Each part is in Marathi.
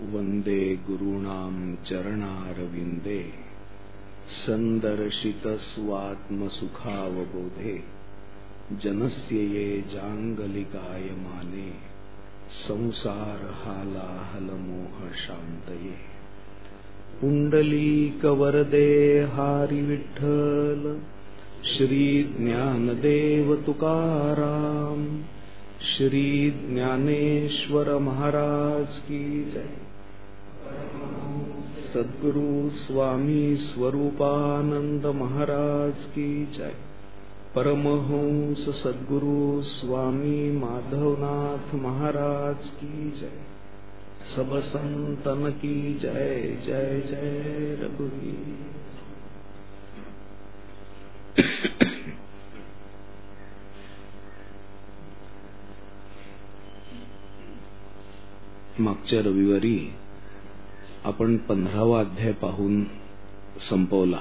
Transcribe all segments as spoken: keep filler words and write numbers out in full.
वंदे गुरूणां चरणारविंदे संदर्शित स्वात्मसुखावबोधे जनस्य ये जांगलिकायमाने संसार हालाहल मोह शांतये। पुंडलीकवरदे हारी विठ्ठल श्री ज्ञानदेव तुकाराम श्री ज्ञानेश्वर महाराज की जय। सद्गुरु स्वामी स्वरूपानंद महाराज की जय। परमहंस सद्गुरु स्वामी माधवनाथ महाराज की जय। सब संतन की जय जय जय रघुवीर। मागच्या रविवारी आपण पंधरावा अध्याय पाहून संपवला.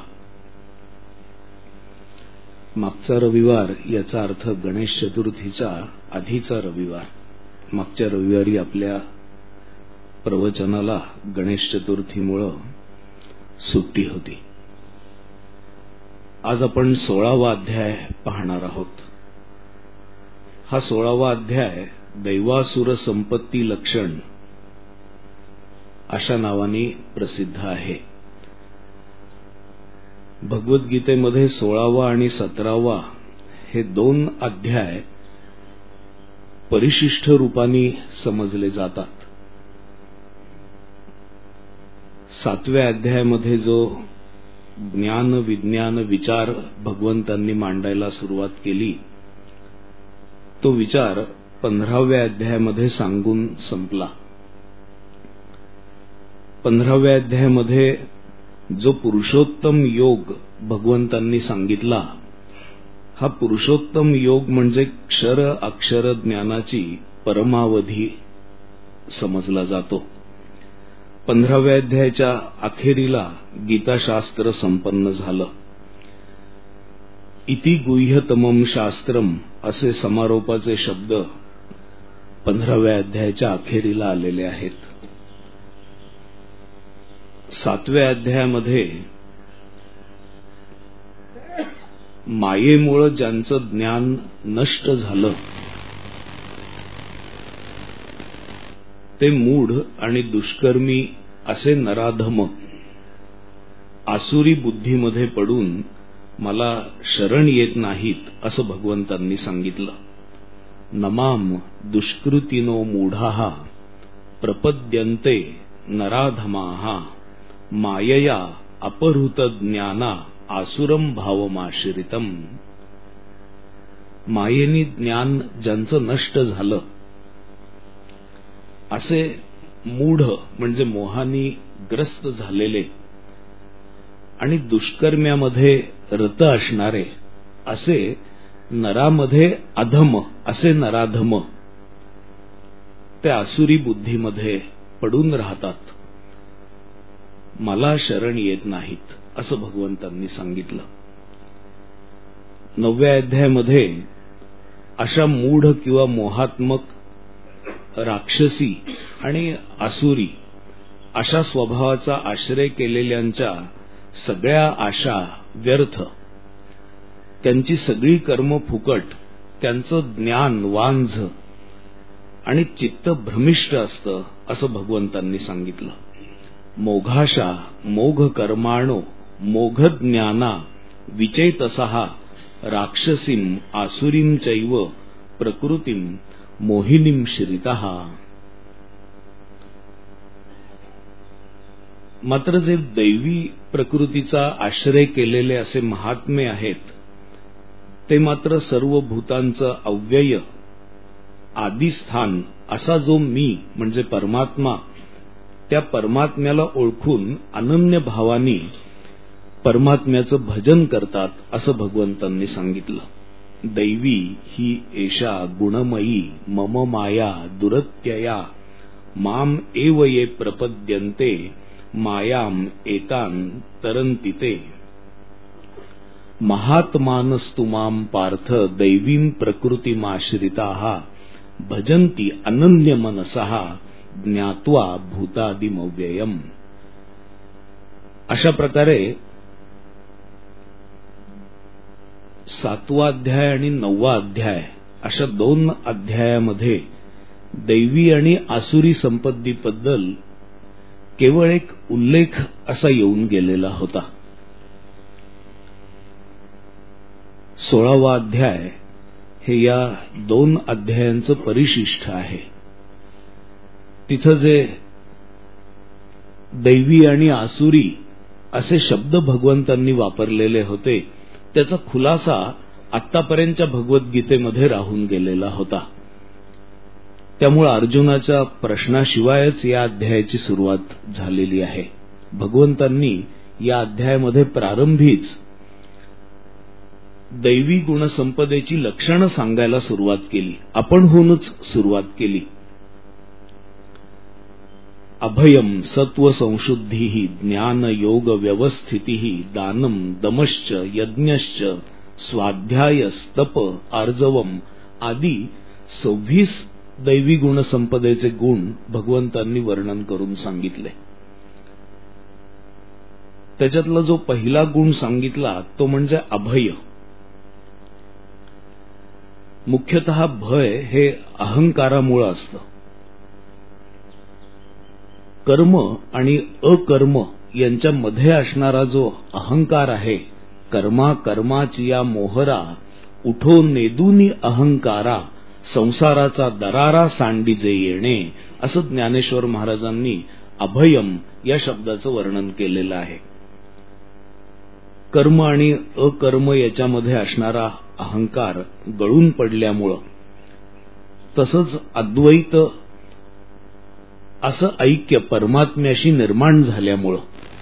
मागचा रविवार याचा अर्थ गणेश चतुर्थीचा आधीचा रविवार. मागच्या रविवारी आपल्या प्रवचनाला गणेश चतुर्थीमुळे सुट्टी होती. आज आपण सोळावा अध्याय पाहणार आहोत. हा सोळावा अध्याय दैवासुर संपत्ती लक्षण अशा नावाने प्रसिद्ध आहे. भगवद्गीतेमध्ये सोळावा आणि सतरावा हे दोन अध्याय परिशिष्ट रूपाने समजले जातात. सातव्या अध्यायामध्ये जो ज्ञान विज्ञान विचार भगवंतांनी मांडायला सुरुवात केली तो विचार पंधराव्या अध्यायामध्ये सांगून संपला. पंधराव्या अध्यायामध्ये जो पुरुषोत्तम योग भगवंतांनी सांगितला हा पुरुषोत्तम योग म्हणजे क्षर अक्षर ज्ञानाची परमावधी समजला जातो. पंधराव्या अध्यायाच्या अखेरीला गीताशास्त्र संपन्न झालं. इति गुह्यतमं शास्त्रम असे समारोपाचे शब्द पंधराव्या अध्यायाच्या अखेरीला आलेले आहेत. सातव्या अध्यायामध्ये मायेमुळे ज्यांचं ज्ञान नष्ट झालं ते मूढ आणि दुष्कर्मी असे नराधम आसुरी बुद्धीमध्ये पडून मला शरण येत नाहीत असं भगवंतांनी सांगितलं. नमाम दुष्कृतिनो मूढाः प्रपद्यन्ते नराधमाः मायया अपहृत ज्ञाना आसुरम भावमाश्रितम. मायेनी ज्ञान ज्यांचं नष्ट झालं असे मूढ म्हणजे मोहानी ग्रस्त झालेले आणि दुष्कर्म्यामध्ये रत असणारे असे नरामध्ये अधम असे नराधम ते आसुरी बुद्धीमध्ये पडून राहतात. मला शरण येत नाहीत असं भगवंतांनी सांगितलं. नवव्या अध्यायामध्ये अशा मूढ किंवा मोहात्मक राक्षसी आणि आसुरी अशा स्वभावाचा आश्रय केलेल्यांच्या सगळ्या आशा व्यर्थ, त्यांची सगळी कर्म फुकट, त्यांचं ज्ञान वांझ आणि चित्त भ्रमिष्ट असतं असं भगवंतांनी सांगितलं. मोघाशा मोघ कर्माणो मोघ ज्ञाना विचेतसहा राक्षसीम आसुरीम चैव प्रकृतीम मोहिनीम श्रितः. मात्र जे दैवी प्रकृतीचा आश्रय केलेले असे महात्मे आहेत ते मात्र सर्व भूतांचं अव्यय आदिस्थान असा जो मी म्हणजे परमात्मा त्या परमात्म्याला ओळखून अनन्य भावानी परमात्म्याचं भजन करतात असं भगवंतांनी सांगितलं. दैवी ही एषा गुणमयी मम माया दुरत्यया माम एव ये प्रपद्यन्ते मायाम एतान तरंतिते. महात्मानस्तु माम पार्थ दैवीं प्रकृतिमाश्रिताः भजन्ति अनन्य मनसः ज्ञात्वा भूतादिमव्ययम्. अशा प्रकारे सातवा अध्याय आणि नववा अध्याय अशा दोन अध्यायामध्ये दैवी आणि आसुरी संपत्तीबद्दल केवळ एक उल्लेख असा येऊन गेलेला होता. सोळावा अध्याय हे या दोन अध्यायांचं परिशिष्ट आहे. तिथं जे दैवी आणि आसुरी असे शब्द भगवंतांनी वापरलेले होते त्याचा खुलासा आत्तापर्यंतच्या भगवद्गीतेमध्ये राहून गेलेला होता. त्यामुळे अर्जुनाच्या प्रश्नाशिवायच या अध्यायाची सुरुवात झालेली आहे. भगवंतांनी या अध्यायामध्ये प्रारंभीच दैवी गुणसंपदेची लक्षणं सांगायला सुरुवात केली. आपण होऊनच सुरुवात केली. अभयम सत्व संशुद्धि ज्ञान योग व्यवस्थिति दानम दमश्च यज्ञश्च स्वाध्याय स्तप आर्जवम आदी सव्वीस दैवी गुणसंपदेचे गुण भगवंतांनी वर्णन करून सांगितले. त्याच्यातला जो पहिला गुण सांगितला तो म्हणजे अभय. मुख्यतः भय हे अहंकारामुळे असतं. कर्म आणि अकर्म यांच्यामध्ये असणारा जो अहंकार आहे, कर्मा कर्माची या मोहरा उठो नेदुनी अहंकारा संसाराचा दरारा सांडीजे येणे, असं ज्ञानेश्वर महाराजांनी अभयम या शब्दाचं वर्णन केलेलं आहे. कर्म आणि अकर्म याच्यामध्ये असणारा अहंकार गळून पडल्यामुळं, तसंच अद्वैत असं ऐक्य परमात्म्याशी निर्माण झाल्यामुळं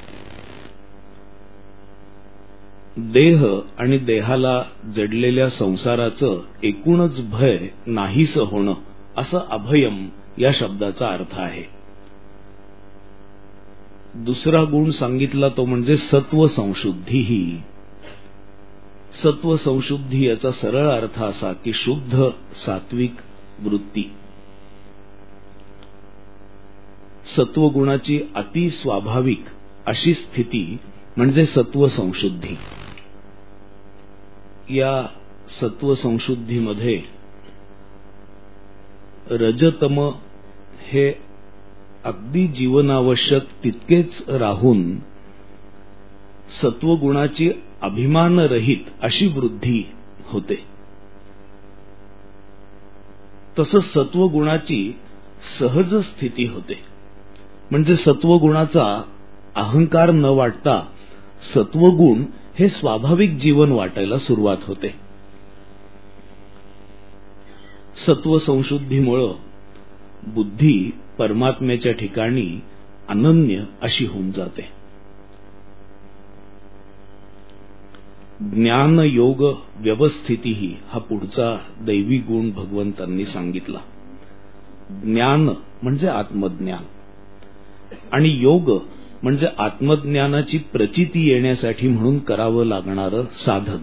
देह आणि देहाला जडलेल्या संसाराचं एकूणच भय नाहीसं होणं, असं अभयम या शब्दाचा अर्थ आहे. दुसरा गुण सांगितला तो म्हणजे सत्व संशुद्धी. ही सत्व संशुद्धी याचा सरळ अर्थ असा की शुद्ध सात्विक वृत्ती. सत्वगुणाची अति स्वाभाविक अशी स्थिती म्हणजे सत्व संशुद्धी. या सत्व संशुद्धीमध्ये रजतम हे अगदी जीवनावश्यक तितकेच राहून सत्वगुणाची अभिमानरहित अशी वृद्धी होते. तसंच सत्वगुणाची सहज स्थिती होते. म्हणजे सत्वगुणाचा अहंकार न वाटता सत्वगुण हे स्वाभाविक जीवन वाटायला सुरुवात होते. सत्व संशुद्धीमुळं बुद्धी परमात्म्याच्या ठिकाणी अनन्य अशी होऊन जाते. ज्ञान योग व्यवस्थिती हा पुढचा दैवी गुण भगवंतांनी सांगितला. ज्ञान म्हणजे आत्मज्ञान आणि योग म्हणजे आत्मज्ञानाची प्रचिती येण्यासाठी म्हणून करावं लागणारं साधन.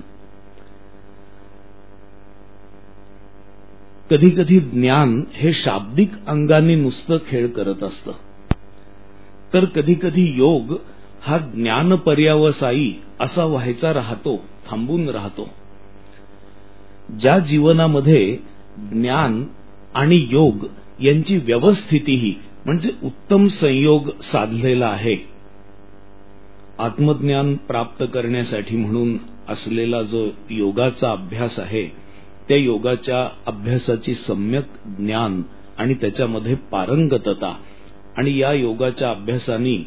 कधी कधी ज्ञान हे शाब्दिक अंगाने नुसतं खेळ करत असतं, तर कधी कधी योग हा ज्ञान पर्यावसायी असा व्हायचा राहतो, थांबून राहतो. ज्या जीवनामध्ये ज्ञान आणि योग यांची व्यवस्थितीही म्हणजे उत्तम संयोग साधलेला आहे, आत्मज्ञान प्राप्त करण्यासाठी म्हणून असलेला जो योगाचा अभ्यास आहे, त्या योगाच्या अभ्यासाची सम्यक ज्ञान आणि त्याच्यामध्ये पारंगतता आणि या योगाच्या अभ्यासाने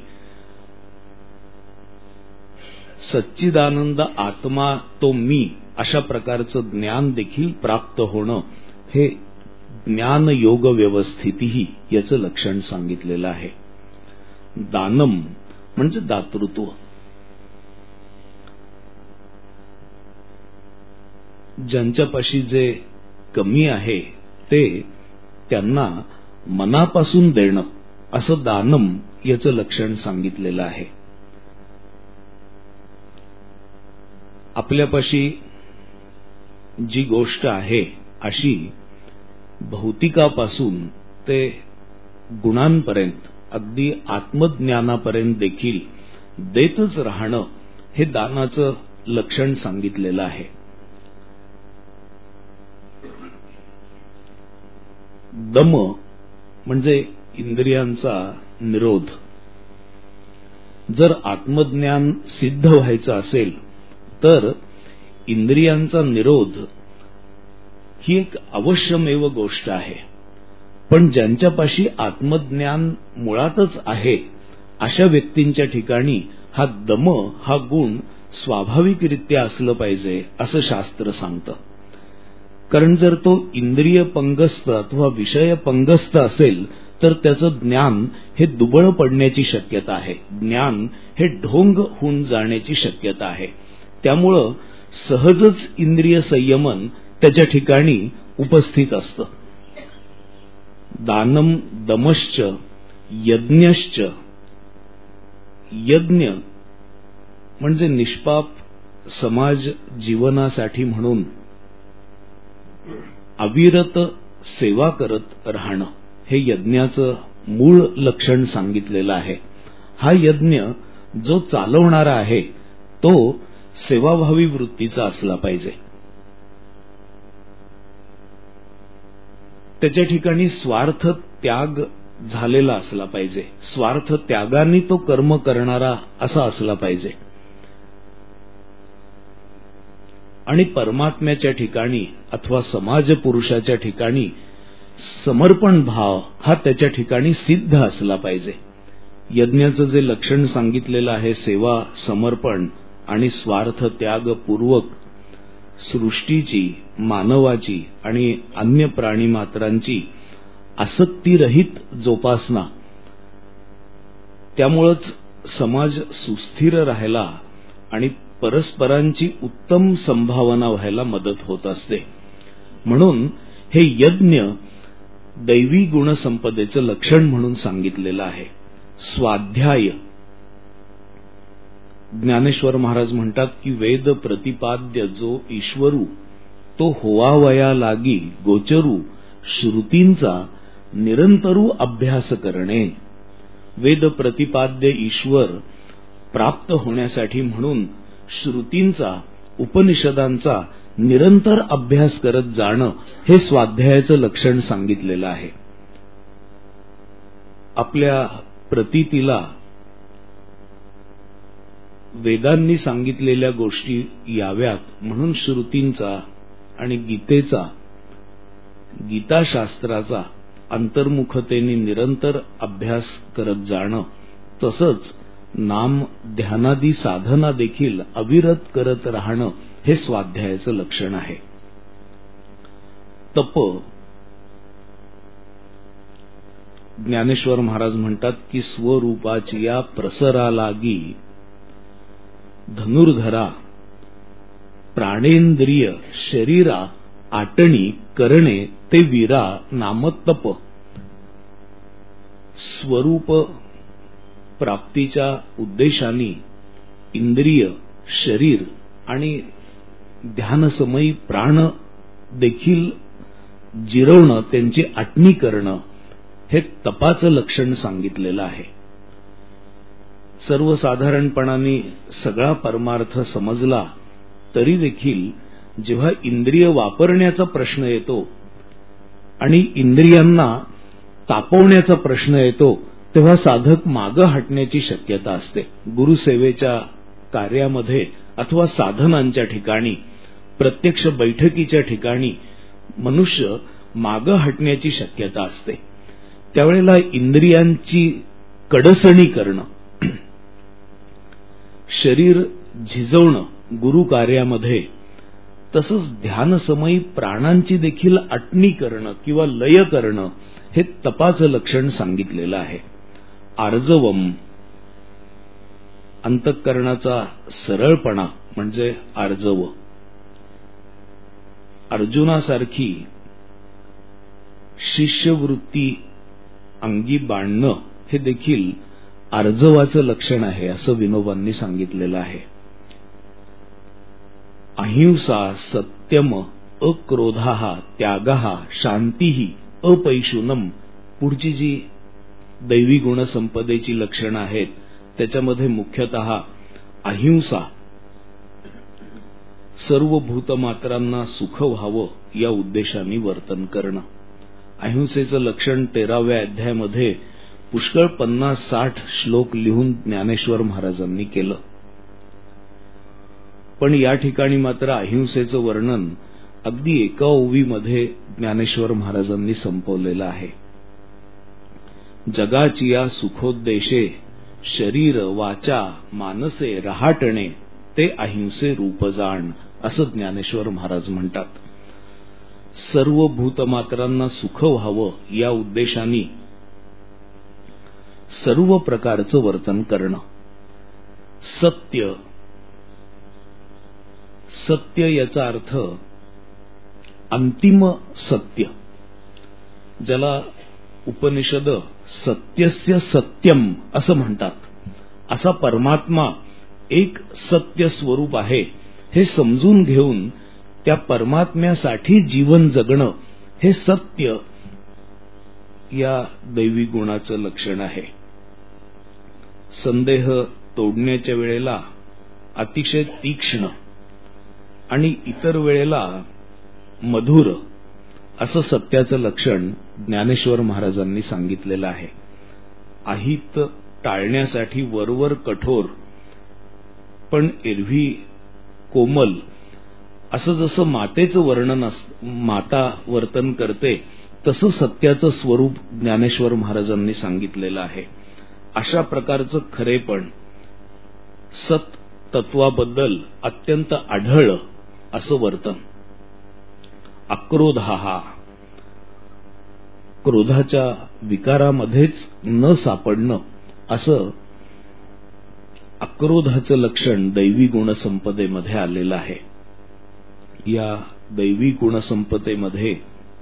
सच्चिदानंद आत्मा तो मी अशा प्रकारचं ज्ञान देखील प्राप्त होणं, हे ज्ञान योग व्यवस्थितीही याचं लक्षण सांगितलेलं आहे. दानम म्हणजे दातृत्व. ज्यांच्यापाशी जे कमी आहे ते त्यांना मनापासून देणं, असं दानम याचं लक्षण सांगितलेलं आहे. आपल्यापाशी जी गोष्ट आहे अशी भौतिकापासून ते गुणांपर्यंत अगदी आत्मज्ञानापर्यंत देखील देतच राहणं हे दानाचं लक्षण सांगितलेलं आहे. दम म्हणजे इंद्रियांचा निरोध. जर आत्मज्ञान सिद्ध व्हायचं असेल तर इंद्रियांचा निरोध ही एक अवश्यमेव गोष्ट आहे. पण ज्यांच्यापाशी आत्मज्ञान मुळातच आहे अशा व्यक्तींच्या ठिकाणी हा दम हा गुण स्वाभाविकरित्या असलं पाहिजे असं शास्त्र सांगतं. कारण जर तो इंद्रिय पंगस्त अथवा विषय पंगस्त असेल तर त्याचं ज्ञान हे दुबळ पडण्याची शक्यता आहे. ज्ञान हे ढोंग होऊन जाण्याची शक्यता आहे. त्यामुळं सहजच इंद्रिय संयमन त्याच्या ठिकाणी उपस्थित असतं. दानम दमश्च यज्ञश्च. यज्ञ म्हणजे निष्पाप समाज जीवनासाठी म्हणून अविरत सेवा करत राहणं हे यज्ञाचं मूळ लक्षण सांगितलेलं आहे. हा यज्ञ जो चालवणारा आहे तो सेवाभावी वृत्तीचा असला पाहिजे. त्याच्या ठिकाणी स्वार्थ त्याग झालेला असला पाहिजे. स्वार्थ त्यागाने तो कर्म करणारा असा असला पाहिजे. आणि परमात्म्याच्या ठिकाणी अथवा समाज पुरुषाच्या ठिकाणी समर्पण भाव हा त्याच्या ठिकाणी सिद्ध असला पाहिजे. यज्ञाचं जे लक्षण सांगितलेलं आहे सेवा, समर्पण आणि स्वार्थ त्यागपूर्वक सृष्टीची, मानवाची आणि अन्य प्राणीमात्रांची आसक्तीरहित जोपासना, त्यामुळेच समाज सुस्थिर राहायला आणि परस्परांची उत्तम संभावना व्हायला मदत होत असते. म्हणून हे यज्ञ दैवी गुणसंपदेचं लक्षण म्हणून सांगितलेलं आहे. स्वाध्याय. ज्ञानेश्वर महाराज म्हणतात की वेद प्रतिपाद्य जो ईश्वरू तो होवावया लागी गोचरू श्रुतींचा निरंतरू अभ्यास करणे. वेद प्रतिपाद्य ईश्वर प्राप्त होण्यासाठी म्हणून श्रुतींचा, उपनिषदांचा निरंतर अभ्यास करत जाणं हे स्वाध्यायाचं लक्षण सांगितलेलं आहे. आपल्या प्रतीतीला वेदांनी सांगितलेल्या गोष्टी याव्यात म्हणून श्रुतींचा आणि गीतेचा, गीताशास्त्राचा अंतर्मुखतेने निरंतर अभ्यास करत जाणं, तसंच नाम ध्यानादी साधना देखील अविरत करत राहणं हे स्वाध्यायाचं लक्षण आहे. तप. ज्ञानेश्वर महाराज म्हणतात की स्वरूपाची या प्रसरालागी धनुर्धरा प्राणेंद्रिय शरीरा आटणी करणे ते वीरा नामतप. स्वरूप प्राप्तीच्या उद्देशाने इंद्रिय, शरीर आणि ध्यानसमयी प्राण देखील जिरवणं, त्यांची आटणी करणं हे तपाचं लक्षण सांगितलेलं आहे. सर्वसाधारणपणाने सगळा परमार्थ समजला तरी देखील जेव्हा इंद्रिय वापरण्याचा प्रश्न येतो आणि इंद्रियांना तापवण्याचा प्रश्न येतो तेव्हा साधक मागं हटण्याची शक्यता असते. गुरुसेवेच्या कार्यामध्ये अथवा साधनांच्या ठिकाणी, प्रत्यक्ष बैठकीच्या ठिकाणी मनुष्य मागं हटण्याची शक्यता असते. त्यावेळेला इंद्रियांची कडसणी करणं, शरीर झिजवणं गुरु कार्यामध्ये, तसंच ध्यानसमयी प्राणांची देखील आटणी करणं किंवा लय करणं हे तपाचं लक्षण सांगितलेलं आहे. आर्जवम. अंतःकरणाचा सरळपणा म्हणजे आर्जव. अर्जुनासारखी शिष्यवृत्ती अंगी बाणणं हे देखील आर्जवाचं लक्षण आहे असं विनोबांनी सांगितलेलं आहे. अहिंसा, सत्यम, अक्रोधा, त्यागा, शांती, अपैशुनम. पुढची जी दैवी गुणसंपदेची लक्षणं आहेत त्याच्यामध्ये मुख्यतः अहिंसा, सर्व भूतमात्रांना सुख व्हावं या उद्देशाने वर्तन करणं. अहिंसेचं लक्षण तेराव्या अध्यायामध्ये पुष्कळ पन्नास साठ श्लोक लिहून ज्ञानेश्वर महाराजांनी केलं. पण या ठिकाणी मात्र अहिंसेचं वर्णन अगदी एका ओवीमध्ये ज्ञानेश्वर महाराजांनी संपवलेलं आहे. जगाची या सुखोद्देशे शरीर वाचा मानसे रहाटणे ते अहिंसे रूप जाण असं ज्ञानेश्वर महाराज म्हणतात. सर्व भूतमात्रांना सुख व्हावं या उद्देशाने सर्व प्रकारचं वर्तन करणं. सत्य, सत्य याचा अर्थ अंतिम सत्य, ज्याला उपनिषद सत्यस्य सत्यम असं म्हणतात. असा परमात्मा एक सत्य स्वरूप आहे हे समजून घेऊन त्या परमात्म्यासाठी जीवन जगणं हे सत्य या दैवी गुणाचं लक्षण आहे. संदेह तोडण्याच्या वेळेला अतिशय तीक्ष्ण आणि इतर वेळेला मधुर असं सत्याचं लक्षण ज्ञानेश्वर महाराजांनी सांगितलेलं आहे. अहित टाळण्यासाठी वरवर कठोर पण एरवी कोमल असं जसं मातेचं वर्णन माता वर्तन करते तसं सत्याचं स्वरूप ज्ञानेश्वर महाराजांनी सांगितलेलं आहे. अशा प्रकारचं खरेपण, सत तत्वाबद्दल अत्यंत आढळ असं वर्तन. अक्रोधाहा, क्रोधाच्या विकारामध्येच न सापडणं असं अक्रोधाचं लक्षण दैवी गुणसंपदेमध्ये आलेलं आहे. या दैवी गुणसंपदेमध्ये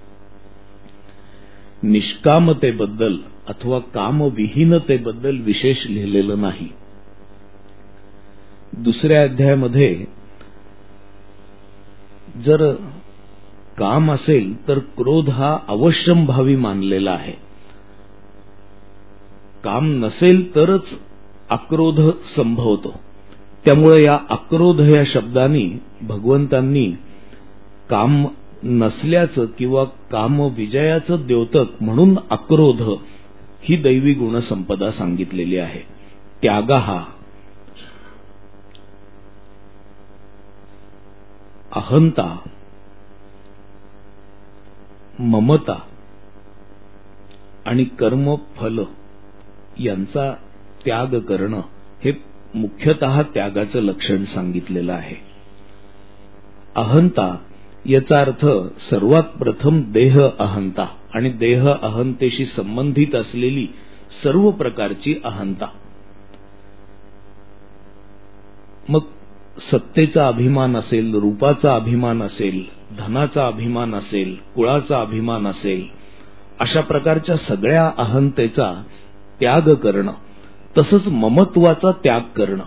निष्कामतेबद्दल अथवा कामविहीनतेबद्दल विशेष लिहिलेलं नाही. दुसऱ्या अध्यायामध्ये जर काम असेल तर क्रोध हा अवश्यंभावी मानलेला आहे. काम नसेल तरच अक्रोध संभवतो. त्यामुळे या अक्रोध या शब्दांनी भगवंतांनी काम नसल्याचं किंवा काम विजयाचं द्योतक म्हणून अक्रोध ही दैवी गुणसंपदा सांगितलेली आहे. त्यागहा, अहंता, ममता आणि कर्मफल यांचा त्याग करणं हे मुख्यतः त्यागाचं लक्षण सांगितलेलं आहे. अहंता याचा अर्थ सर्वात प्रथम देह अहंता आणि देह अहंतेशी संबंधित असलेली सर्व प्रकारची अहंता. मग सत्तेचा अभिमान असेल, रूपाचा अभिमान असेल, धनाचा अभिमान असेल, कुळाचा अभिमान असेल, अशा प्रकारच्या सगळ्या अहंतेचा त्याग करणं, तसंच ममत्वाचा त्याग करणं.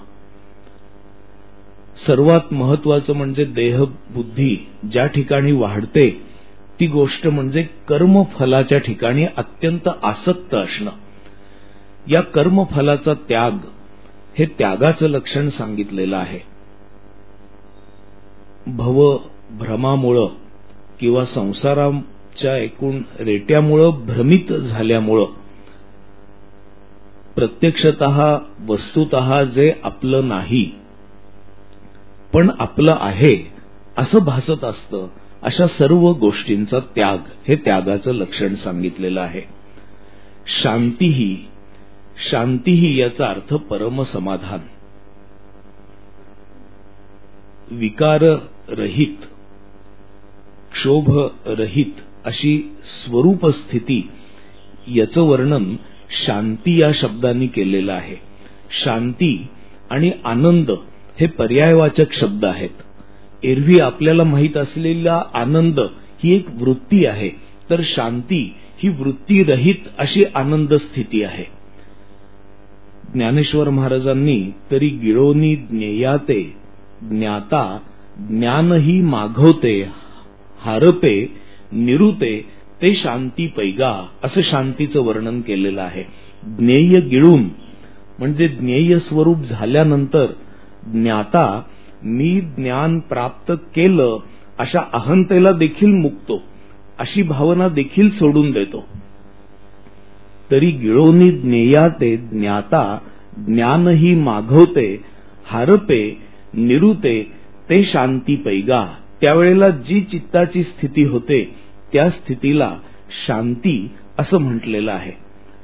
सर्वात महत्वाचं म्हणजे देहबुद्धी ज्या ठिकाणी वाढते ती गोष्ट म्हणजे कर्मफलाच्या ठिकाणी अत्यंत आसक्त असणं. या कर्मफलाचा त्याग हे त्यागाचं लक्षण सांगितलेलं आहे. भव भ्रमामुळं किंवा संसाराच्या एकूण रेट्यामुळं भ्रमित झाल्यामुळं प्रत्यक्षतः वस्तुतः जे आपलं नाही पण आपलं आहे असं भासत असतं, अशा सर्व गोष्टींचा त्याग हे त्यागाचं लक्षण सांगितलेलं आहे. शांतीही, शांतीही याचा अर्थ परमसमाधान. विकाररहित, क्षोभरहित अशी स्वरूप स्थिती याचं वर्णन शांती या शब्दांनी केलेलं आहे. शांती आणि आनंद हे पर्यायवाचक शब्द आहेत. एरवी आपल्याला माहित असलेला आनंद ही एक वृत्ती आहे, तर शांती ही वृत्तीरहित अशी आनंद स्थिती आहे. ज्ञानेश्वर महाराजांनी तरी गिळोनी ज्ञेयाते ज्ञाता ज्ञानही माघवते हारपे निरुते ते शांती पैगा असं शांतीचं वर्णन केलेलं आहे. ज्ञेय गिळून म्हणजे ज्ञेय स्वरूप झाल्यानंतर ज्ञाता मी ज्ञान प्राप्त केलं अशा अहंतेला देखील मुक्तो, अशी भावना देखील सोडून देतो. तरी गिळोनी ज्ञेयाते ज्ञाता ज्ञानही माघवते, हारपे निरुते ते शांती पैगा. त्यावेळेला जी चित्ताची स्थिती होते त्या स्थितीला शांती असं म्हटलेलं आहे.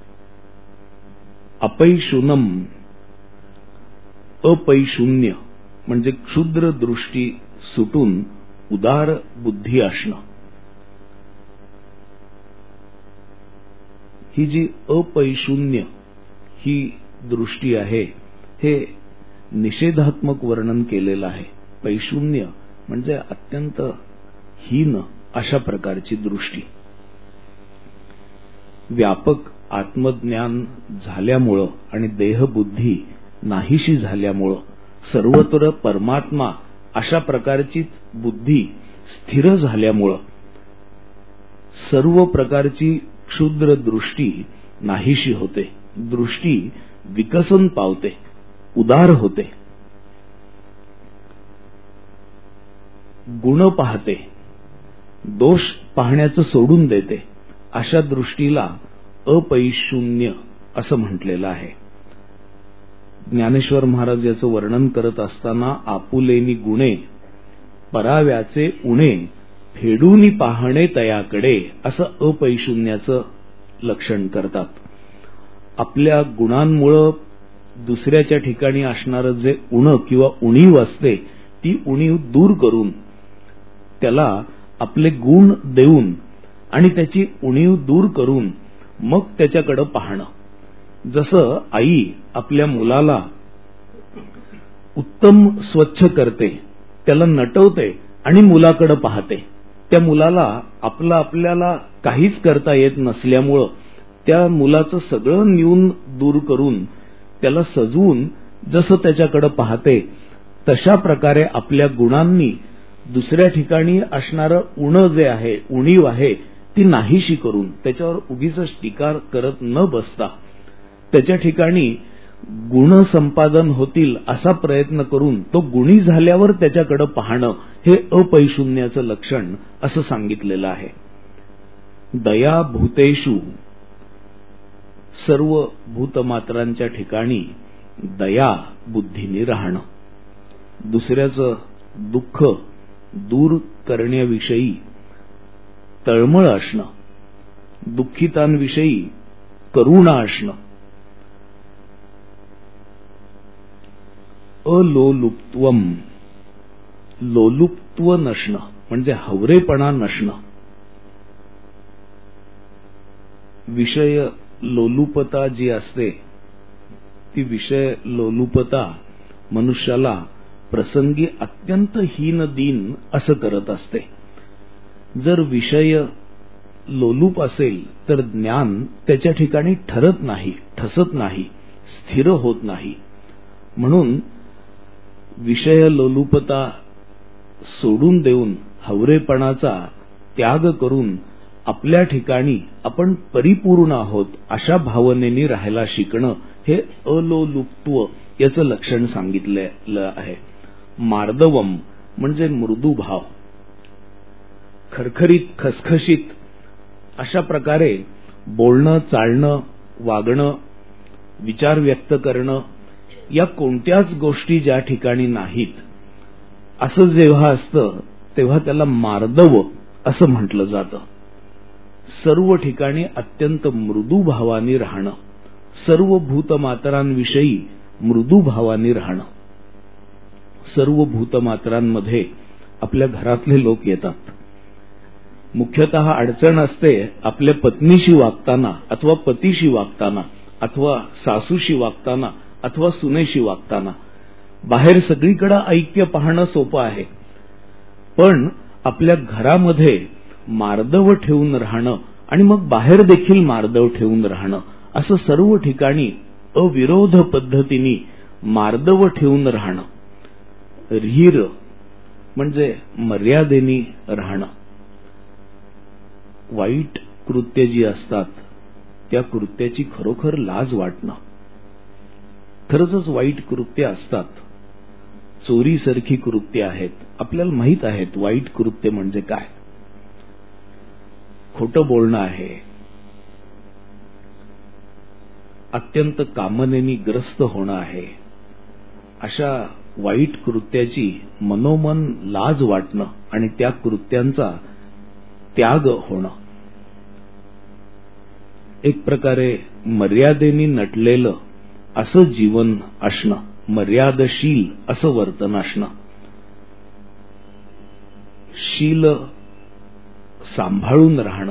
अपैशूनम, अपैशून्य म्हणजे क्षुद्र दृष्टी सुटून उदार बुद्धी असणं. ही जी अपैशून्य ही दृष्टी आहे हे निषेधात्मक वर्णन केलेलं आहे. पैशून्य म्हणजे अत्यंत हीन अशा प्रकारची दृष्टी. व्यापक आत्मज्ञान झाल्यामुळं आणि देहबुद्धी नाहीशी झाल्यामुळं सर्वत्र परमात्मा अशा प्रकारची बुद्धी स्थिर झाल्यामुळं सर्व प्रकारची क्षुद्र दृष्टी नाहीशी होते. दृष्टी विकसन पावते, उदार होते. गुण पाहते, दोष पाहण्याचं सोडून देते. अशा दृष्टीला अपैशून्य असं म्हटलेलं आहे. ज्ञानेश्वर महाराज याचं वर्णन करत असताना आपुलेनी गुणे पराव्याचे उणे फेडूनी पाहणे तयाकडे असं अपैशून्याचं लक्षण करतात. आपल्या गुणांमुळं दुसऱ्याच्या ठिकाणी असणारं जे उण किंवा उणीव असते ती उणीव दूर करून त्याला आपले गुण देऊन आणि त्याची उणीव दूर करून मग त्याच्याकडे पाहणं. जसं आई आपल्या मुलाला उत्तम स्वच्छ करते, त्याला नटवते आणि मुलाकडे पाहते. त्या मुलाला आपलं आपल्याला काहीच करता येत नसल्यामुळं त्या मुलाचं सगळं न्यून दूर करून त्याला सजवून जसं त्याच्याकडे पाहते तशा प्रकारे आपल्या गुणांनी दुसऱ्या ठिकाणी असणारं उण जे आहे, उणीव आहे ती नाहीशी करून त्याच्यावर उगीच टीका करत न बसता त्याच्या ठिकाणी गुण संपादन होतील असा प्रयत्न करून तो गुणी झाल्यावर त्याच्याकडे पाहणं हे अपैशून्याचं लक्षण असं सांगितलेलं आहे. दया भूतेषु, सर्व भूतमात्रांच्या ठिकाणी दया बुद्धीने राहणं. दुसऱ्याचं दुःख दूर करण्याविषयी तळमळ असणं, दुःखितांविषयी करुणा असणं. अलोलुप्त्वम, लोलुप्त्व नसणं म्हणजे हवरेपणा नसणं. विषय लोलुपता जी असते ती विषय लोलुपता मनुष्याला प्रसंगी अत्यंत हीन दीन असं करत असते. जर विषय लोलुप असेल तर ज्ञान त्याच्या ठिकाणी ठरत नाही, ठसत नाही, स्थिर होत नाही. म्हणून विषय लोलुपता सोडून देऊन हवरेपणाचा त्याग करून आपल्या ठिकाणी आपण परिपूर्ण आहोत अशा भावनेने राहायला शिकणं हे अलोलुप्त्व याचं लक्षण सांगितलेलं आहे. मार्दवम म्हणजे मृदू भाव, खरखरीत खसखशीत अशा प्रकारे बोलणं, चालणं, वागणं, विचार व्यक्त करणं या कोणत्याच गोष्टी ज्या ठिकाणी नाहीत असं जेव्हा असतं तेव्हा त्याला मार्दव असं म्हटलं जातं. सर्व ठिकाणी अत्यंत मृदू भावाने राहणं, सर्व भूतमात्रांविषयी मृदू भावाने राहणं. सर्व भूतमात्रांमध्ये आपल्या घरातले लोक येतात. मुख्यतः अडचण असते आपल्या पत्नीशी वागताना अथवा पतीशी वागताना अथवा सासूशी वागताना अथवा सुनेशी वागताना. बाहेर सगळीकडे ऐक्य पाहणं सोपं आहे, पण आपल्या घरामध्ये मार्दव ठेवून राहणं आणि मग बाहेर देखील मार्दव ठेवून राहणं असं सर्व ठिकाणी अविरोध पद्धतीने मार्दव ठेवून राहणं. रीर म्हणजे मर्यादेने राहणं. वाईट कृत्य जी असतात त्या कृत्याची खरोखर लाज वाटणं. खरंच वाईट कृत्य असतात, चोरीसारखी कृत्य आहेत, आपल्याला माहीत आहेत वाईट कृत्य म्हणजे काय. खोटं बोलणं आहे, अत्यंत कामनेनी ग्रस्त होणं आहे. अशा वाईट कृत्याची मनोमन लाज वाटणं आणि त्या कृत्यांचा त्याग होणं. एक प्रकारे मर्यादेने नटलेलं असं जीवन असणं, मर्यादशील असं वर्तन असणं, शील सांभाळून राहणं,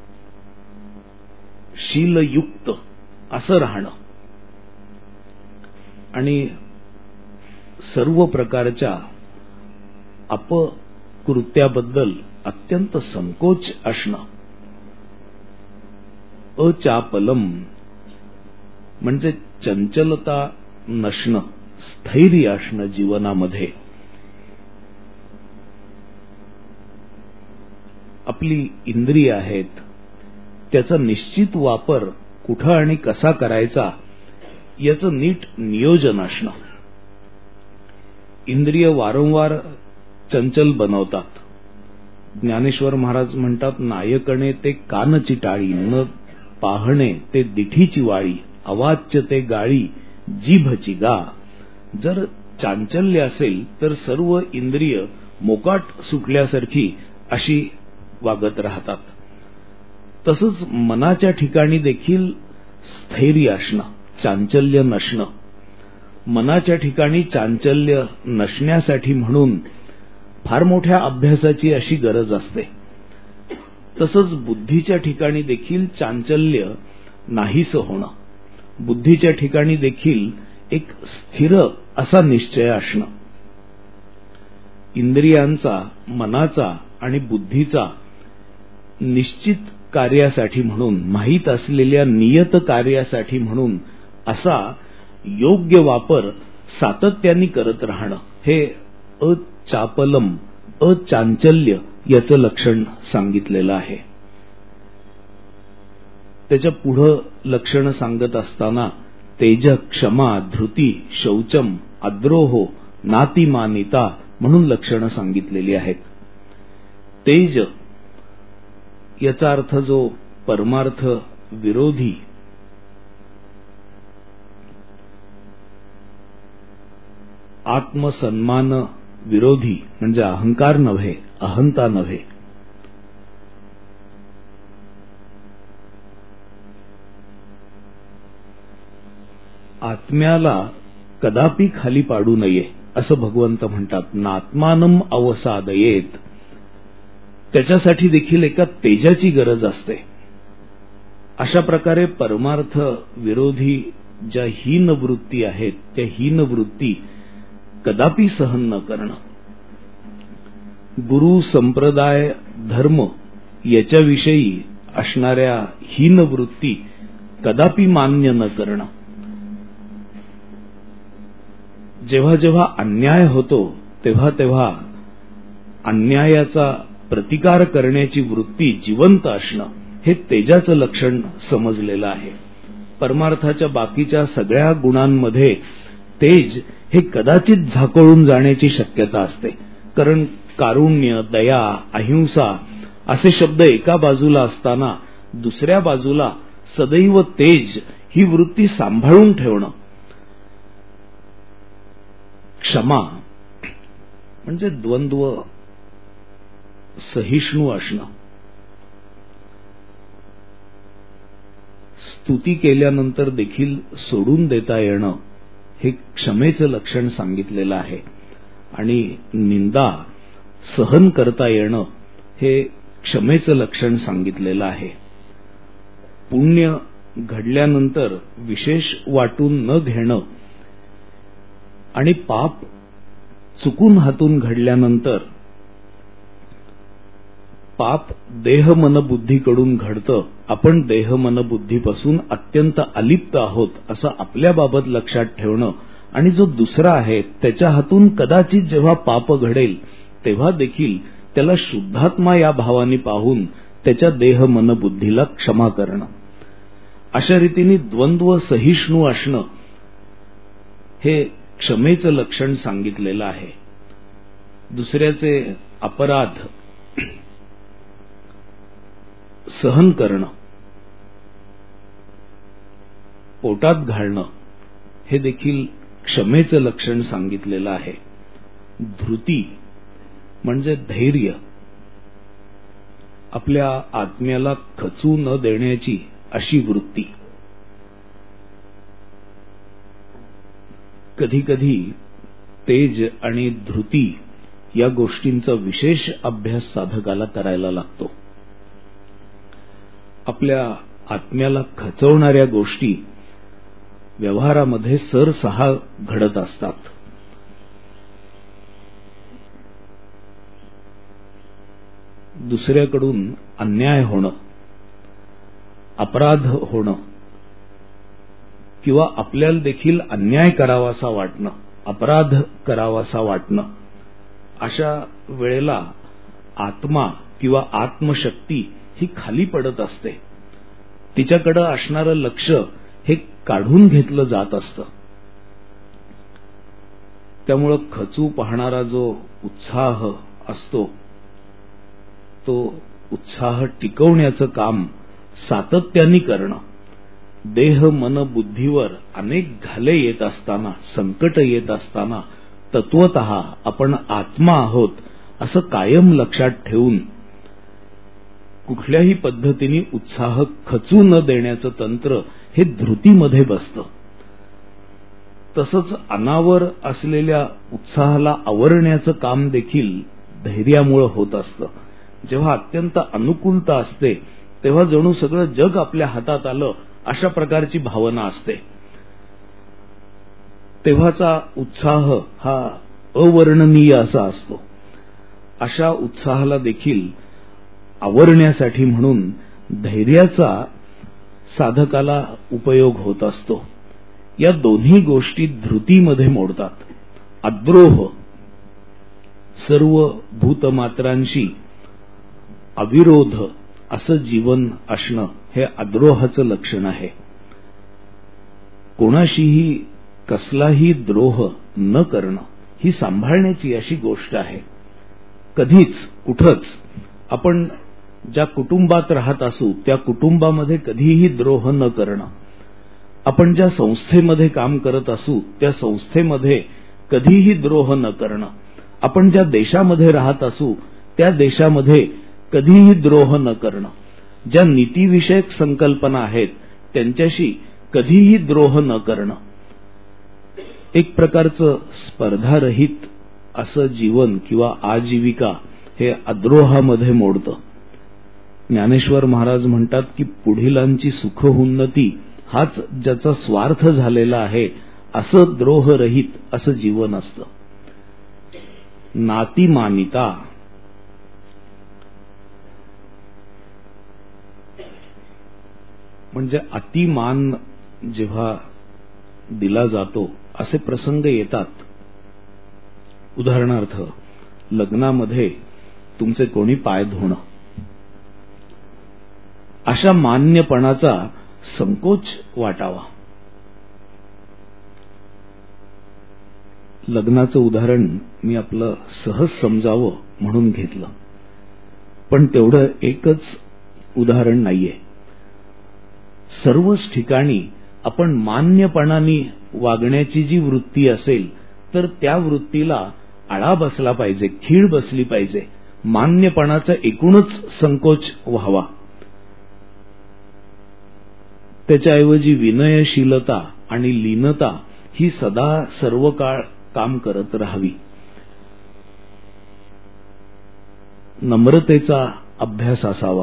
शीलयुक्त असं राहणं आणि सर्व प्रकारच्या अपकृत्याबद्दल अत्यंत संकोच असणं. अचापलम म्हणजे चंचलता नसणं, स्थैर्य असणं जीवनामध्ये. आपली इंद्रिय आहेत त्याचा निश्चित वापर कुठं आणि कसा करायचा याचं नीट नियोजन असणं. इंद्रिय वारंवार चंचल बनवतात. ज्ञानेश्वर महाराज म्हणतात, नायकणे ते कानची टाळी, न पाहणे ते दिठीची वाळी, अवाच्य ते गाळी, जीभची गा. जर चांचल्य असेल तर सर्व इंद्रिय मोकाट सुटल्यासारखी अशी वागत राहतात. तसंच मनाच्या ठिकाणी देखील स्थैर्य असणं, चांचल्य नसणं. मनाच्या ठिकाणी चांचल्य नसण्यासाठी म्हणून फार मोठ्या अभ्यासाची अशी गरज असते. तसंच बुद्धीच्या ठिकाणी देखील चांचल्य नाहीसं होणं, बुद्धीच्या ठिकाणी देखील एक स्थिर असा निश्चय असणं. इंद्रियांचा, मनाचा आणि बुद्धीचा निश्चित कार्यासाठी म्हणून, माहीत असलेल्या नियत कार्यासाठी म्हणून असा योग्य वापर सातत्याने करत राहणं, हे अचापलम, अचांचल्य याचं लक्षण सांगितलेलं आहे. त्याच्या पुढं लक्षण सांगत असताना तेज, क्षमा, धृती, शौचम, अद्रोहो, नातिमानिता म्हणून लक्षणं सांगितलेली आहेत. तेज याचा अर्थ जो परमार्थ विरोधी, आत्मसन्मान विरोधी म्हणजे अहंकार नव्हे, अहंता नव्हे. आत्म्याला कदापि खाली पाडू नये असं भगवंत म्हणतात. नात्मानम अवसादयेत, त्याच्यासाठी देखील एका तेजाची गरज असते. अशा प्रकारे परमार्थ विरोधी ज्या हीन वृत्ती आहेत त्या हीन वृत्ती कदापि सहन न करणं. गुरु, संप्रदाय, धर्म याच्याविषयी असणाऱ्या हीन वृत्ती कदापि मान्य न करणं. जेव्हा जेव्हा अन्याय होतो तेव्हा तेव्हा अन्यायाचा प्रतिकार करण्याची वृत्ती जिवंत असणं, हे तेजाचं लक्षण समजलेलं आहे. परमार्थाच्या बाकीच्या सगळ्या गुणांमध्ये तेज हे कदाचित झाकोळून जाण्याची शक्यता असते. कारण कारुण्य, दया, अहिंसा असे शब्द एका बाजूला असताना दुसऱ्या बाजूला सदैव तेज ही वृत्ती सांभाळून ठेवणं. क्षमा म्हणजे द्वंद्व सहिष्णू असणं. स्तुती केल्यानंतर देखील सोडून देता येणं हे क्षमेचं लक्षण सांगितलेलं आहे. आणि निंदा सहन करता येणं हे क्षमेचं लक्षण सांगितलेलं आहे. पुण्य घडल्यानंतर विशेष वाटून न घेणं आणि पाप चुकून हातून घडल्यानंतर, पाप देह मन बुद्धीकडून घडतं, आपण देह मन बुद्धीपासून अत्यंत अलिप्त आहोत असं आपल्याबाबत लक्षात ठेवणं. आणि जो दुसरा आहे त्याच्या हातून कदाचित जेव्हा पाप घडेल तेव्हा देखील त्याला शुद्धात्मा या भावाने पाहून त्याच्या देह मन बुद्धीला क्षमा करणं. अशा रीतीने द्वंद्व सहिष्णू असणं हे क्षमेचं लक्षण सांगितलेलं आहे. दुसऱ्याचे अपराध सहन करणं, पोटात घालणं हे देखील क्षमेचं लक्षण सांगितलेलं आहे. धृती म्हणजे धैर्य, आपल्या आत्म्याला खचू न देण्याची अशी वृत्ती. कधी कधी तेज आणि धृती या गोष्टींचा विशेष अभ्यास साधकाला करायला लागतो. आपल्या आत्म्याला खचवणाऱ्या गोष्टी व्यवहारामध्ये सरसहा घडत असतात. दुसऱ्याकडून अन्याय होणं, अपराध होणं किंवा आपल्याला देखील अन्याय करावासा वाटणं, अपराध करावासा वाटणं, अशा वेळेला आत्मा किंवा आत्मशक्ती ही खाली पडत असते. तिच्याकडे असणारं लक्ष हे काढून घेतलं जात असतं. त्यामुळं खचू पाहणारा जो उत्साह असतो तो उत्साह टिकवण्याचं काम सातत्याने करणं. देह मन बुद्धीवर अनेक घाले येत असताना, संकट येत असताना तत्वतः आपण आत्मा आहोत असं कायम लक्षात ठेवून कुठल्याही पद्धतीने उत्साह खचू न देण्याचं तंत्र हे धृतीमध्ये बसतं. तसंच अनावर असलेल्या उत्साहाला आवरण्याचं काम देखील धैर्यामुळे होत असतं. जेव्हा अत्यंत अनुकूलता असते तेव्हा जणू सगळं जग आपल्या हातात आलं अशा प्रकारची भावना असते. तेव्हाचा उत्साह हा अवर्णनीय असा असतो. अशा उत्साहाला देखील आवरण्यासाठी म्हणून धैर्याचा साधकाला उपयोग होत असतो. या दोन्ही गोष्टी धृतीमध्ये मोडतात. अद्रोह, सर्व भूतमात्रांशी अविरोध असं जीवन असणं हे अद्रोहाचं लक्षण आहे. कोणाशीही कसलाही द्रोह न करणं ही सांभाळण्याची अशी गोष्ट आहे. कधीच कुठंच आपण ज्या कुटुंबात राहत असू त्या कुटुंबामध्ये कधीही द्रोह न करणं, आपण ज्या संस्थेमध्ये काम करत असू त्या संस्थेमध्ये कधीही द्रोह न करणं, आपण ज्या देशामध्ये राहत असू त्या देशामध्ये कधीही द्रोह न करणं, ज्या नीतीविषयक संकल्पना आहेत त्यांच्याशी कधीही द्रोह न करणं, एक प्रकारचं स्पर्धारहित असं जीवन किंवा आजीविका हे अद्रोहामध्ये मोडतं. ज्ञानेश्वर महाराज म्हणतात की पुढीलांची सुख उन्नती हाच ज्याचा स्वार्थ झालेला आहे असं द्रोहरहित असं जीवन असतं. नातिमानिता, म्हणजे अतिमान जेव्हा दिला जातो असे प्रसंग येतात. उदाहरणार्थ लग्नामध्ये तुमचे कोणी पाय धुणं, अशा मान्यपणाचा संकोच वाटावा. लग्नाचं उदाहरण मी आपलं सहज समजावं म्हणून घेतलं, पण तेवढं एकच उदाहरण नाहीये. सर्वच ठिकाणी आपण मान्यपणाने वागण्याची जी वृत्ती असेल तर त्या वृत्तीला आळा बसला पाहिजे, खीळ बसली पाहिजे. मान्यपणाचा एकूणच संकोच व्हावा. त्याच्याऐवजी विनयशीलता आणि लीनता ही सदा सर्व काळ काम करत राहावी. नम्रतेचा अभ्यास असावा.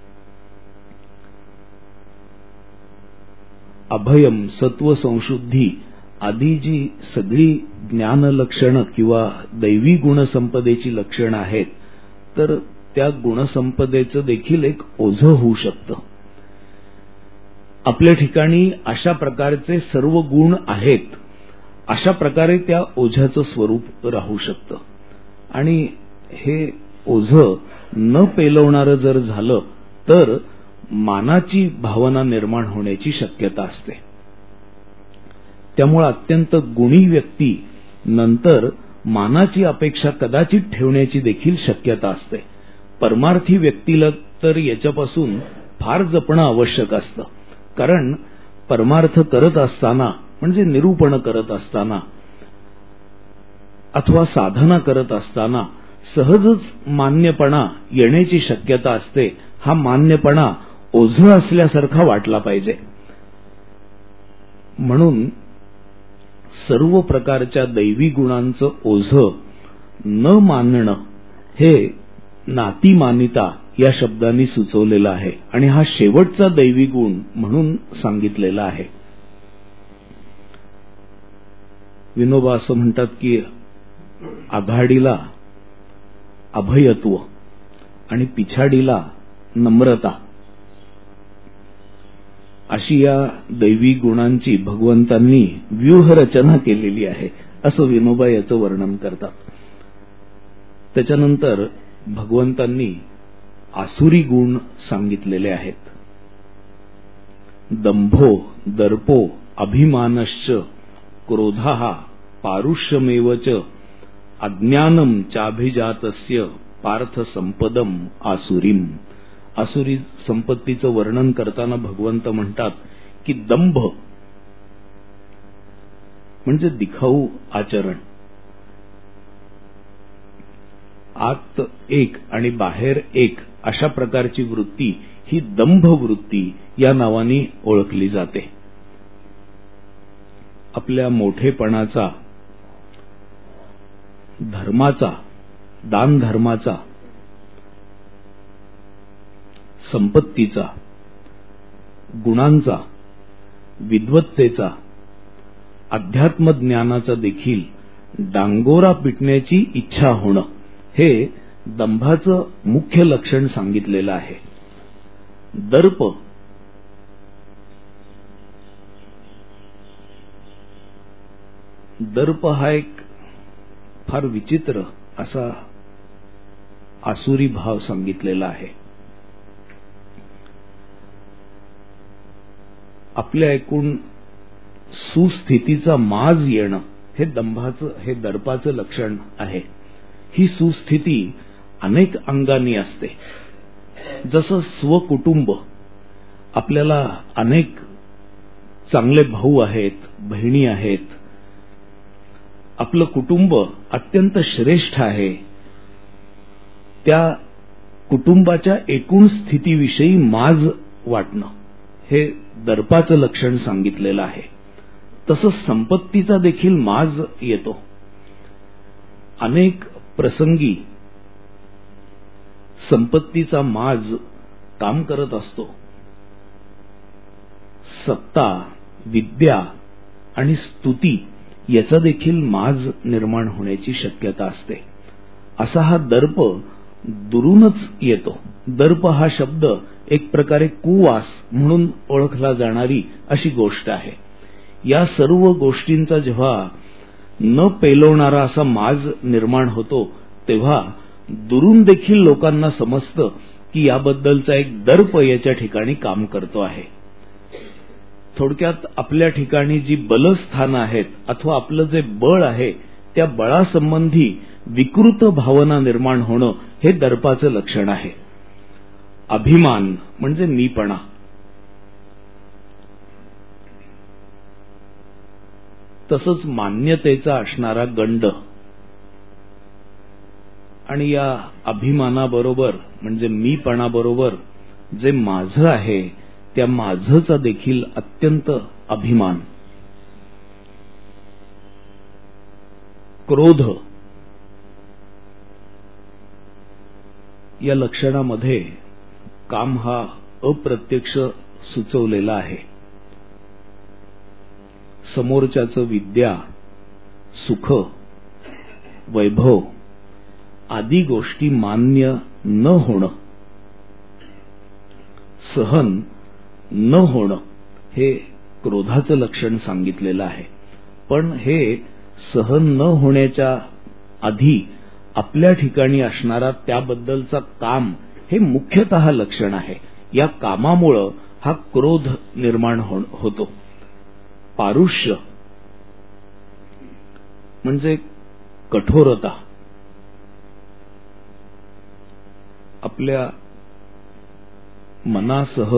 अभयम, सत्व संशुद्धी आदी जी सगळी ज्ञान लक्षणं किंवा दैवी गुणसंपदेची लक्षणं आहेत तर त्या गुणसंपदेचं देखील एक ओझं होऊ शकतं. आपल्या ठिकाणी अशा प्रकारचे सर्व गुण आहेत, अशा प्रकारे त्या ओझ्याचं स्वरूप राहू शकतं. आणि हे ओझं न पेलवणारं जर झालं तर मानाची भावना निर्माण होण्याची शक्यता असते. त्यामुळे अत्यंत गुणी व्यक्ती नंतर मानाची अपेक्षा कदाचित ठेवण्याची देखील शक्यता असते. परमार्थी व्यक्तीला तर याच्यापासून फार जपणं आवश्यक असतं. कारण परमार्थ करत असताना म्हणजे निरूपण करत असताना अथवा साधना करत असताना सहजच मान्यपणा येण्याची शक्यता असते. हा मान्यपणा ओझं असल्यासारखा वाटला पाहिजे. म्हणून सर्व प्रकारच्या दैवी गुणांचं ओझं न मानणं हे नातीमानिता या शब्दांनी सुचवलेलं आहे आणि हा शेवटचा दैवी गुण म्हणून सांगितलेला आहे. विनोबा असं म्हणतात की आघाडीला अभयत्व आणि पिछाडीला नम्रता अशी या दैवी गुणांची भगवंतांनी व्यूहरचना केलेली आहे असं विनोबा याचं वर्णन करतात. त्याच्यानंतर भगवंतांनी आसुरी गुण सांगितलेले आहेत. दंभो दर्पो अभिमानश्च क्रोधः पारुष्यमेवच अज्ञानम चाभिजातस्य पार्थ संपदम आसुरीम. आसुरी संपत्तीचं वर्णन करताना भगवंत म्हणतात की दंभ म्हणजे दिखाऊ आचरण, आत एक आणि बाहेर एक अशा प्रकारची वृत्ती ही दंभ वृत्ती या नावाने ओळखली जाते. आपल्या मोठेपणाचा, धर्माचा, दान धर्माचा, संपत्तीचा, गुणांचा, विद्वत्तेचा, अध्यात्मज्ञानाचा देखील डांगोरा पिटण्याची इच्छा होणं हे दंभाचं मुख्य लक्षण सांगितलेलं आहे. दर्प दर्प हा एक फार विचित्र असा आसुरी भाव सांगितलेला आहे. आपल्या एकूण सुस्थितीचा माज येणं हे दंभाचं, हे दर्पाचं लक्षण आहे. ही सुस्थिती अनेक अंगांनी असते. जसं स्वकुटुंब, आपल्याला अनेक चांगले भाऊ आहेत, बहिणी आहेत, आपलं कुटुंब अत्यंत श्रेष्ठ आहे, त्या कुटुंबाच्या एकूण स्थितीविषयी माज वाटणं हे दर्पाचं लक्षण सांगितलेलं आहे. तसंच संपत्तीचा देखील माज येतो. अनेक प्रसंगी संपत्तीचा माज काम करत असतो. सत्ता, विद्या आणि स्तुती याचा देखील माज निर्माण होण्याची शक्यता असते. असा हा दर्प दुरूनच येतो. दर्प हा शब्द एक प्रकारे कुवास म्हणून ओळखला जाणारी अशी गोष्ट आहे. या सर्व गोष्टींचा जेव्हा न पेलवणारा असा माज निर्माण होतो तेव्हा दुरून देखील लोकांना समजतं की याबद्दलचा एक दर्प याच्या ठिकाणी काम करतो आहे. थोडक्यात आपल्या ठिकाणी जी बलस्थानं आहेत अथवा आपलं जे बळ आहे त्या बळासंबंधी विकृत भावना निर्माण होणं हे दर्पाचं लक्षण आहे. अभिमान म्हणजे मीपणा. तसंच मान्यतेचा असणारा गंड आणि या अभिमानाबरोबर म्हणजे मीपणाबरोबर जे माझं आहे त्या माझचा देखील अत्यंत अभिमान. क्रोध या लक्षणामध्ये काम हा अप्रत्यक्ष सुचवलेला आहे. समोरच्याचं विद्या, सुख, वैभव आदी गोष्टी मान्य न होणं, सहन न होणं हे क्रोधाचं लक्षण सांगितलेलं आहे. पण हे सहन न होण्याच्या आधी आपल्या ठिकाणी असणारा त्याबद्दलचा काम हे मुख्यतः लक्षण आहे. या कामामुळं हा क्रोध निर्माण होतो. पारुष्य म्हणजे कठोरता. आपल्या मनासह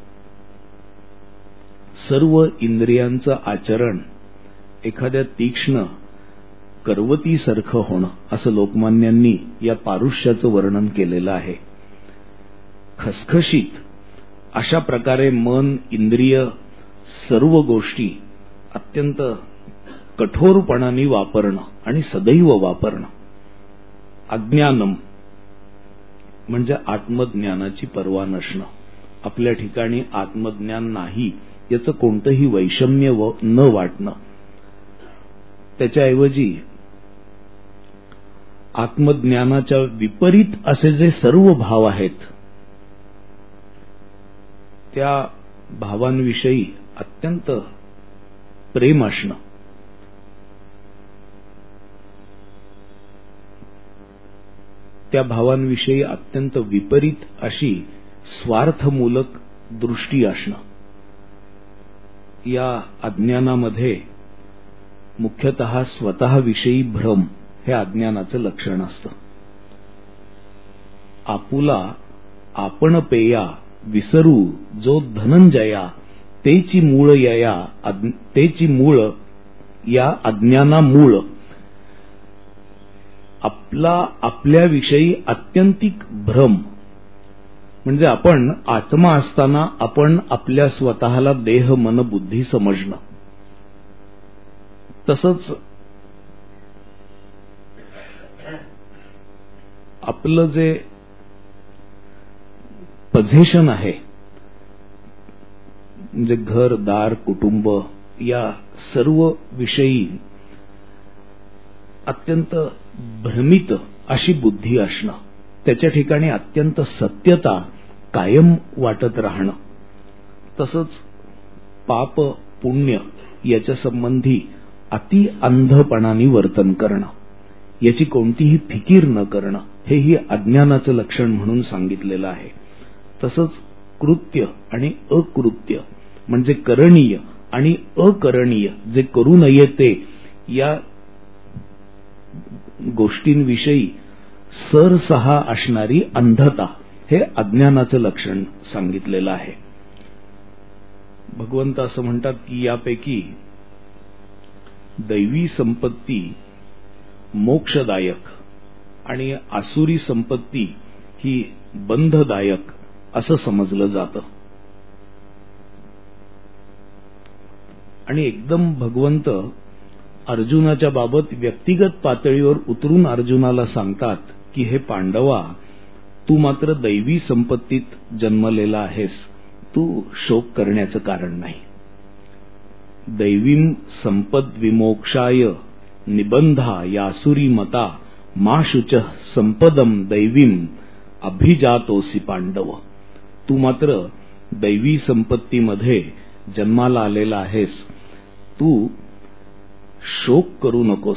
सर्व इंद्रियांचं आचरण एखाद्या तीक्ष्ण करवतीसारखं होणं, असं लोकमान्यांनी या पारुष्याचं वर्णन केलेलं आहे. खसखशीत अशा प्रकारे मन, इंद्रिय, सर्व गोष्टी अत्यंत कठोरपणाने वापरणं आणि सदैव वापरणं. अज्ञानम म्हणजे आत्मज्ञानाची पर्वा नसणं. आपल्या ठिकाणी आत्मज्ञान नाही याचं कोणतंही वैषम्य व न वाटणं. त्याच्याऐवजी आत्मज्ञानाच्या विपरीत असे जे सर्व भाव आहेत त्या भावांविषयी अत्यंत प्रेम असणं. त्या भावांविषयी अत्यंत विपरीत अशी स्वार्थमूलक दृष्टी असणं. या अज्ञानामध्ये मुख्यतः स्वतःविषयी भ्रम हे अज्ञानाचं लक्षण असतं. आपुला आपण पेया विसरू जो धनंजया तेची मूळ यया तेची मूळ या अज्ञाना मूळ. आपला आपल्याविषयी अत्यंतिक भ्रम म्हणजे आपण आत्मा असताना आपण आपल्या स्वतःला देह मन बुद्धी समजणं. तसंच आपलं जे पझेशन आहे म्हणजे घर दार कुटुंब या सर्व विषयी अत्यंत भ्रमित अशी बुद्धी असणं. त्याच्या ठिकाणी अत्यंत सत्यता कायम वाटत राहणं. तसंच पाप पुण्य याच्या संबंधी अति अंधपणाने वर्तन करणं, याची कोणतीही फिकीर न करणं, हेही अज्ञानाचं लक्षण म्हणून सांगितलेलं आहे. तसंच कृत्य आणि अकृत्य म्हणजे करणीय आणि अकरणीय जे करू नये ते या गोष्टींविषयी सरसहा असणारी अंधता हे अज्ञानाचं लक्षण सांगितलेलं आहे. भगवंत असं म्हणतात की यापैकी दैवी संपत्ती मोक्षदायक आणि आसुरी संपत्ती ही बंधदायक असं समजलं जातं. आणि एकदम भगवंत अर्जुनाच्या बाबत व्यक्तिगत पातळीवर उतरून अर्जुनाला सांगतात की हे पांडवा, तू मात्र दैवी संपत्तीत जन्मलेला आहेस, तू शोक करण्याचं कारण नाही. दैवीम संपद विमोक्षाय निबंधा यासुरी मता मा शुच संपदम दैवीम अभिजातोसी पांडव. तू मात्र दैवी संपत्तीमध्ये जन्माला आलेला आहेस, तू शोक करू नकोस.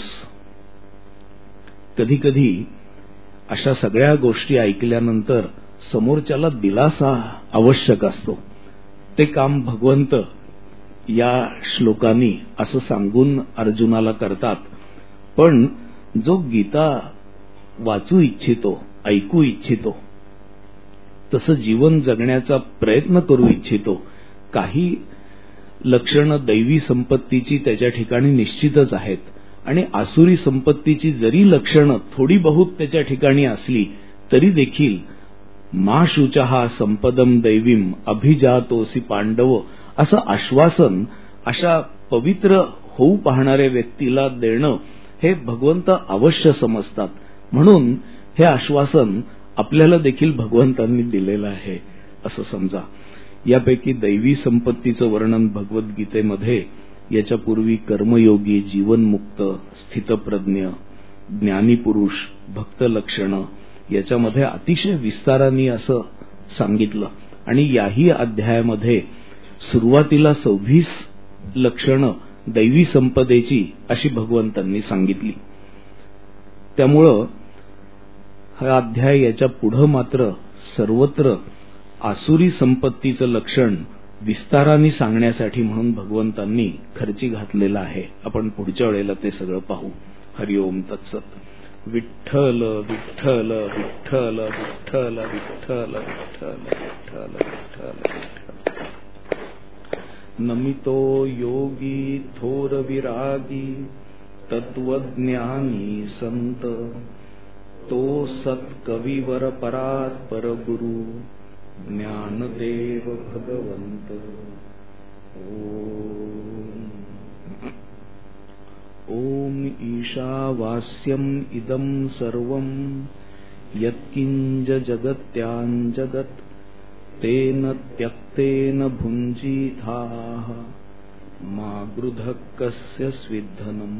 कधी कधी अशा सगळ्या गोष्टी ऐकल्यानंतर समोरच्याला दिलासा आवश्यक असतो. ते काम भगवंत या श्लोकांनी असं सांगून अर्जुनाला करतात. पण जो गीता वाचू इच्छितो, ऐकू इच्छितो, तसं जीवन जगण्याचा प्रयत्न करू इच्छितो, काही लक्षणं दैवी संपत्तीची त्याच्या ठिकाणी निश्चितच आहेत. आणि आसुरी संपत्तीची जरी लक्षणं थोडी बहुत त्याच्या ठिकाणी असली तरी देखील मा शुचहा संपदम दैवीम अभिजातोसी पांडव असं आश्वासन अशा पवित्र होऊ पाहणाऱ्या व्यक्तीला देणं हे भगवंत अवश्य समजतात. म्हणून हे आश्वासन आपल्याला देखील भगवंतांनी दिलेलं आहे असं समजा. यापैकी दैवी संपत्तीचं वर्णन भगवद्गीतेमध्ये याच्यापूर्वी कर्मयोगी, जीवनमुक्त, स्थितप्रज्ञ, ज्ञानीपुरुष, भक्त लक्षणं याच्यामध्ये अतिशय विस्ताराने असं सांगितलं. आणि याही अध्यायामध्ये सुरुवातीला सव्वीस लक्षणं दैवी संपदेची अशी भगवंतांनी सांगितली. त्यामुळं हा अध्याय याच्या पुढं मात्र सर्वत्र आसुरी संपत्तीचं लक्षण विस्ताराने सांगण्यासाठी म्हणून भगवंतांनी खर्ची घातलेला आहे. आपण पुढच्या वेळेला ते सगळं पाहू. हरिओम तत्सत. विठ्ठल विठ्ठल विठ्ठल विठ्ठल विठ्ठल विठ्ठल विठ्ठल विठ्ठल. नमितो योगी थोर विरागी तत्वज्ञानी संत तो सत्कविवर परात परगुरु ज्ञानदेव भगवंत. ओम ओम ईशावास्यम इदं सर्वं यत्किंच जगत्यां जगत् तेन त्यक्तेन भुञ्जीथाः मा गृधः कस्य स्विद्धनम्.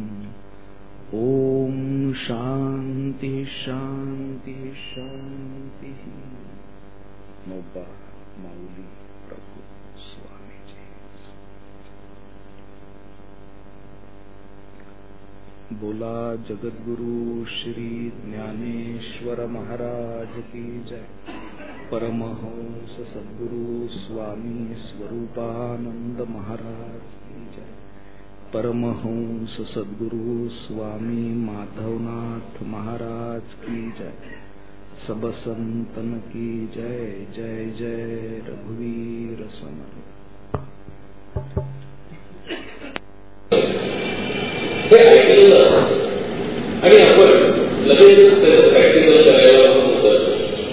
ओम शांति शांति शांति. मोबा माऊली प्रभु स्वामीजी. बोला जगद्गुरु श्री ज्ञानेश्वर महाराज की जय. परमहंस सद्गुरु स्वामी स्वरूपानंद महाराज की जय. परमहंस सद्गुरु स्वामी माधवनाथ महाराज की जय. सब संतन की जय. जय जय रघुवीर समर्थ. हे ऐकलेलं आणि आपण लगेच त्याचं प्रॅक्टिकल करायला होतं.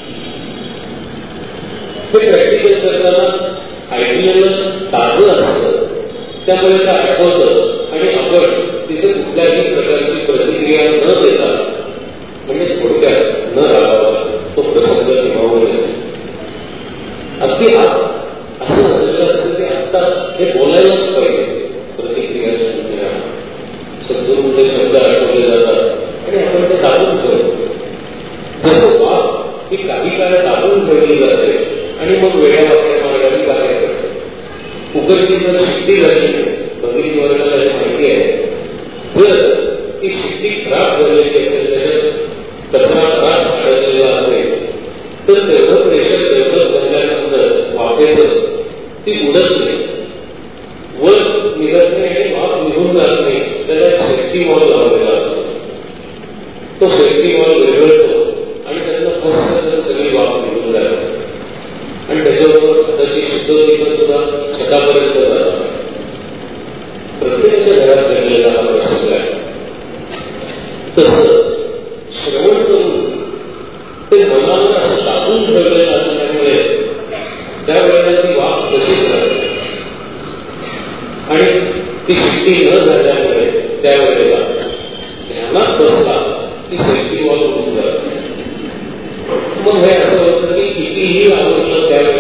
हे प्रॅक्टिकल करताना ऐकलेलं ताजं असतं, त्यामुळे ते आठवतं आणि आपण तिथे कुठल्याही प्रकारची प्रतिक्रिया न देता, म्हणजे थोडक्यात न राहावा, तो प्रसंग निभावून येतो. अगदी हा असं झालेलं असतं की आता हे बोलायलाच पाहिजे. प्रतिक्रिया सद्गुरूंचे शब्द आठवले जातात आणि आपण ते दाबून ठेवतो. जसं वाघ ही काही काळ दाबून ठेवली जाते आणि मग वेळ्या वाक्या मार्गाने बाहेर पडते. कुकरची जर शिट्टी झाली, बघितली वर्गाला माहिती आहे, जर ती शिट्टी खराब झालेली असेल, त्याच्यात कचरा त्रास अडकलेला असेल, तर तेवढं प्रेशर डेव्हलप झाल्यानंतर वाफेचं ती उडत नाही, वर निघत नाही आणि वाफ निघून जात नाही. त्याला सेफ्टी वॉल लावलेला असतो. तो सेफ्टी वॉल विरघळतो आणि त्यातलं फक्त सगळी वाफ निघून जाते आणि त्याच्याबरोबर तशी शुद्धोदीपन सुद्धा छतापर्यंत जातात. प्रत्येकाच्या घरात घडलेला हा प्रसंग आहे. तसं श्रवण करून ते मनावर असं दाबून ठेवलेलं असल्यामुळे त्यावेळेला ती वाफ तशीच राहते आणि ती शिट्टी न झाल्यामुळे त्यावेळेला ध्यानात बसला ती सेफ्टी वॉल होऊन जाते. मग हे असं होतं की कितीही आवडलं त्यावेळेला